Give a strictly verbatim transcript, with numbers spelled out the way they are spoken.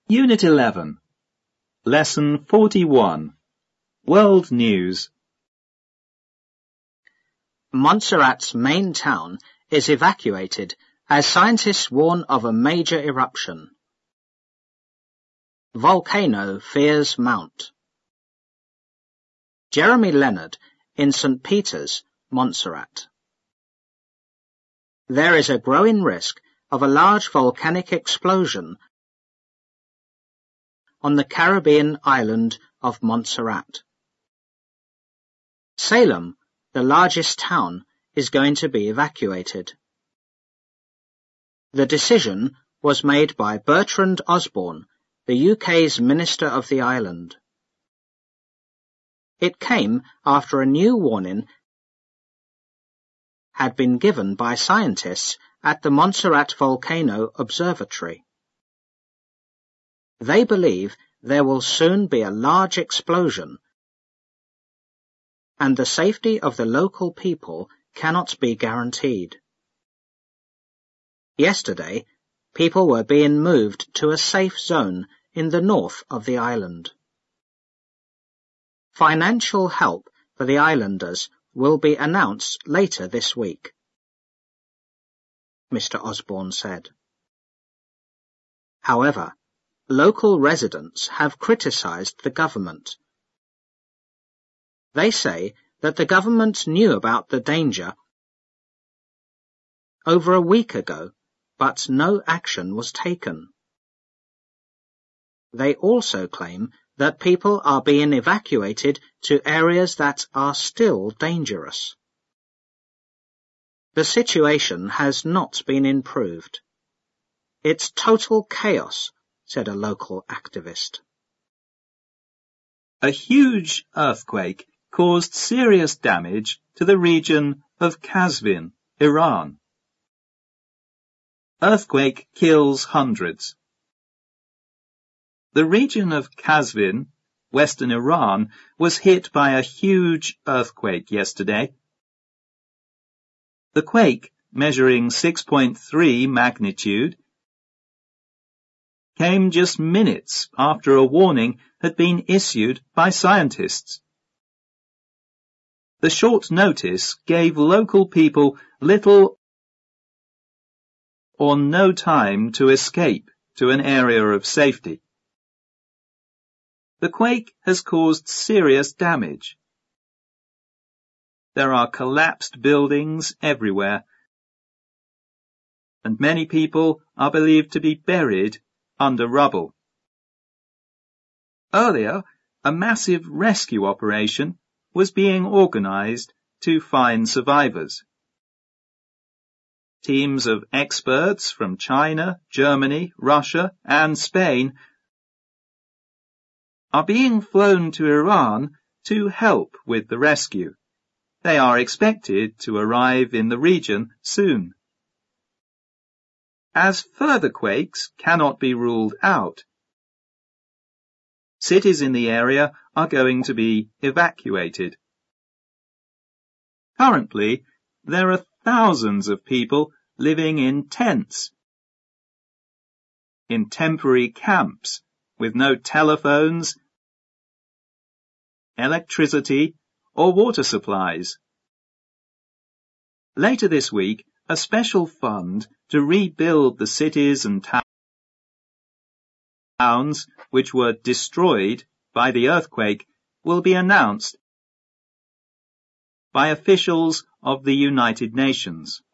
Unit eleven. Lesson forty-one. World News. Montserrat's main town is evacuated as scientists warn of a major eruption. Volcano fears mount. Jeremy Leonard in Saint Peter's, Montserrat. There is a growing risk of a large volcanic explosion on the Caribbean island of Montserrat. Salem, the largest town, is going to be evacuated. The decision was made by Bertrand Osborne, the U K's Minister of the Island. It came after a new warning had been given by scientists at the Montserrat Volcano Observatory. They believe there will soon be a large explosion, and the safety of the local people cannot be guaranteed. Yesterday, people were being moved to a safe zone in the north of the island. Financial help for the islanders will be announced later this week, Mister Osborne said. However, local residents have criticized the government. They say that the government knew about the danger over a week ago, but no action was taken. They also claim that people are being evacuated to areas that are still dangerous. The situation has not been improved. It's total chaos, said a local activist. A huge earthquake caused serious damage to the region of Qazvin, Iran. Earthquake kills hundreds. The region of Qazvin, western Iran, was hit by a huge earthquake yesterday. The quake, measuring six point three magnitude, came just minutes after a warning had been issued by scientists. The short notice gave local people little or no time to escape to an area of safety. The quake has caused serious damage. There are collapsed buildings everywhere, and many people are believed to be buried under rubble. Earlier, a massive rescue operation was being organized to find survivors. Teams of experts from China, Germany, Russia, and Spain are being flown to Iran to help with the rescue. They are expected to arrive in the region soon. As further quakes cannot be ruled out, cities in the area are going to be evacuated. Currently, there are thousands of people living in tents, in temporary camps, with no telephones, electricity, or water supplies. Later this week, a special fund to rebuild the cities and towns which were destroyed by the earthquake will be announced by officials of the United Nations.